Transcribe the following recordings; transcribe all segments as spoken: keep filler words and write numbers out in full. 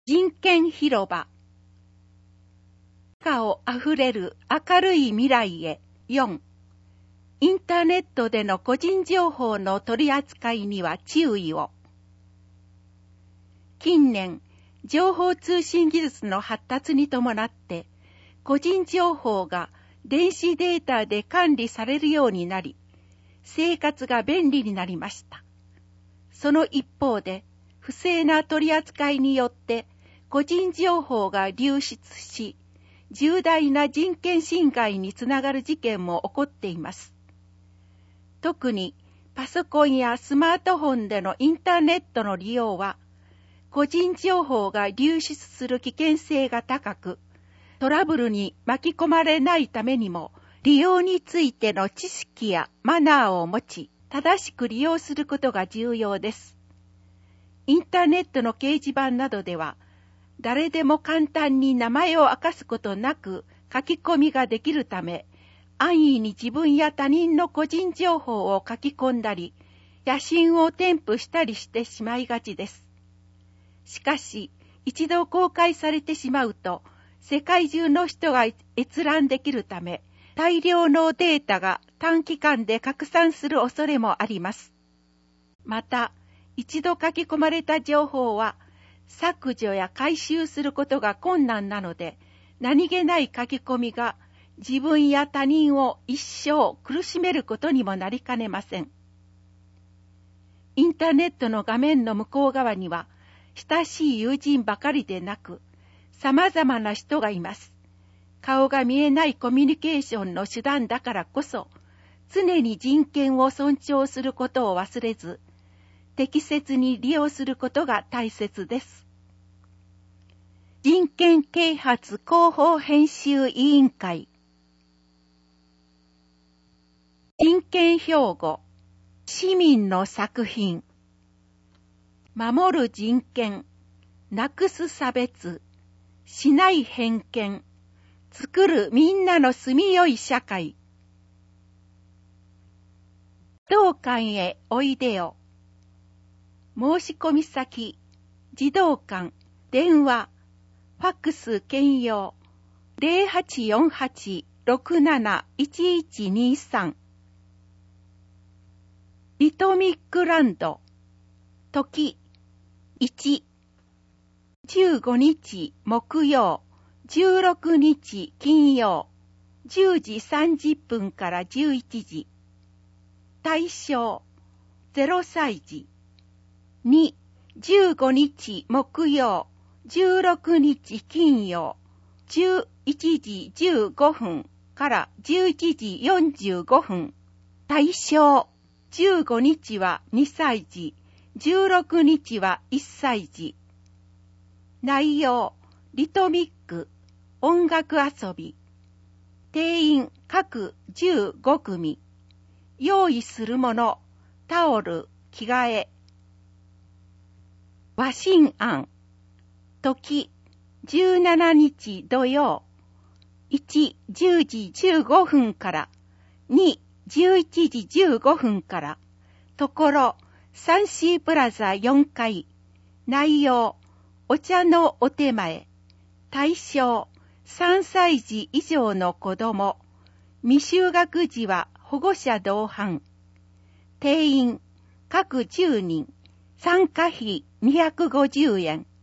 人権広場。歌をあふれる明るい未来へ。よん、インターネットでの個人情報の取り扱いには注意を。近年、情報通信技術の発達に伴って、個人情報が電子データで管理されるようになり、生活が便利になりました。その一方で、不正な取り扱いによって個人情報が流出し、重大な人権侵害につながる事件も起こっています。特にパソコンやスマートフォンでのインターネットの利用は、個人情報が流出する危険性が高く、トラブルに巻き込まれないためにも、利用についての知識やマナーを持ち、正しく利用することが重要です。インターネットの掲示板などでは、誰でも簡単に名前を明かすことなく書き込みができるため、安易に自分や他人の個人情報を書き込んだり、写真を添付したりしてしまいがちです。しかし、一度公開されてしまうと、世界中の人が閲覧できるため、大量のデータが短期間で拡散する恐れもあります。また、一度書き込まれた情報は、削除や回収することが困難なので、何気ない書き込みが自分や他人を一生苦しめることにもなりかねません。インターネットの画面の向こう側には、親しい友人ばかりでなく、様々な人がいます。顔が見えないコミュニケーションの手段だからこそ、常に人権を尊重することを忘れず、適切に利用することが大切です。人権啓発広報編集委員会。人権標語、市民の作品。守る人権、なくす差別、しない偏見、作るみんなの住みよい社会。児童館へおいでよ。申し込み先、児童館、電話、ファックス兼用、ゼロはちよんはち ろくなないちいちにさん。リトミックランド、時、いち、じゅうごにち木曜、じゅうろくにち金曜、じゅうじさんじゅっぷんからじゅういちじ。対象、ゼロさいじ。に、じゅうごにち木曜、じゅうろくにち金曜、じゅういちじじゅうごふんからじゅういちじよんじゅうごふん。対象、じゅうごにちはにさいじ、じゅうろくにちはいっさいじ。内容、リトミック、音楽遊び。定員各じゅうごくみ。用意するもの、タオル、着替え。和新案。時、じゅうしちにち土曜。いち、じゅうじじゅうごふんから。に、じゅういちじじゅうごふんから。ところ、サンシープラザよんかい。内容、お茶のお手前。対象、さんさいじ以上の子供。未就学児は保護者同伴。定員、各じゅうにん。参加費にひゃくごじゅうえん。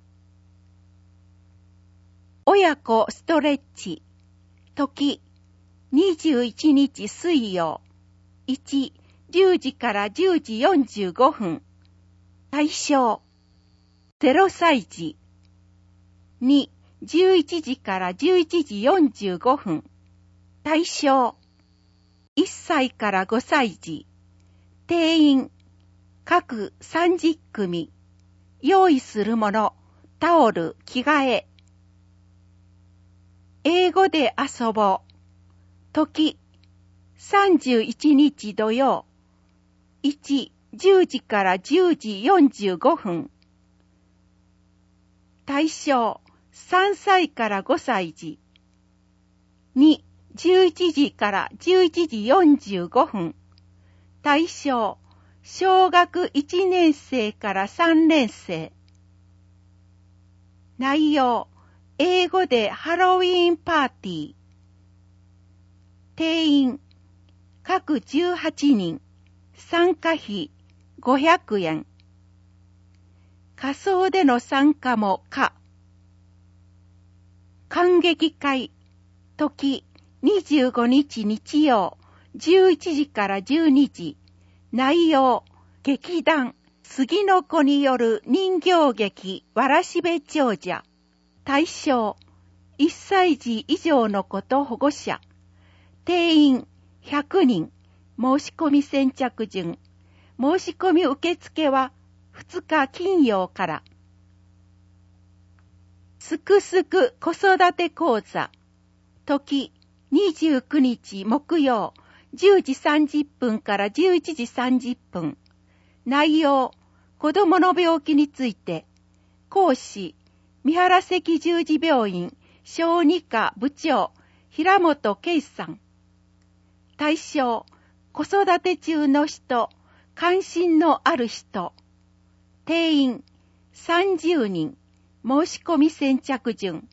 親子ストレッチ。時、にじゅういちにち水曜。いち、じゅうじからじゅうじよんじゅうごふん。対象、ゼロさいじ。に、じゅういちじからじゅういちじよんじゅうごふん。対象、いっさいからごさいじ。定員、各さんじゅっくみ。用意するもの、タオル、着替え。英語で遊ぼう。時、さんじゅういちにち土曜。いち、じゅうじからじゅうじよんじゅうごふん。対象、さんさいからごさいじ。に、じゅういちじからじゅういちじよんじゅうごふん。対象、小学いちねんせいからさんねんせい。 内容、英語でハロウィーンパーティー。定員、各じゅうはちにん、参加費ごひゃくえん。仮装での参加も可。観劇会、時にじゅうごにち日曜、じゅういちじからじゅうにじ。内容、劇団、杉の子による人形劇、わらしべ長者。対象、いっさい児以上の子と保護者。定員、ひゃくにん。申し込み先着順。申し込み受付はふつか金曜から。すくすく子育て講座。時、にじゅうくにち木曜、じゅうじさんじゅっぷんからじゅういちじさんじゅっぷん。内容、子供の病気について。講師、三原赤十字病院小児科部長、平本圭さん。対象、子育て中の人、関心のある人。定員、さんじゅうにん。申し込み先着順。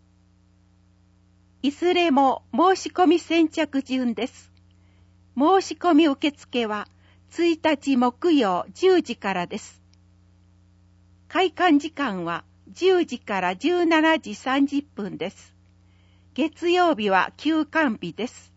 いずれも申し込み先着順です。申し込み受付はついたち木曜じゅうじからです。開館時間はじゅうじからじゅうしちじさんじゅっぷんです。月曜日は休館日です。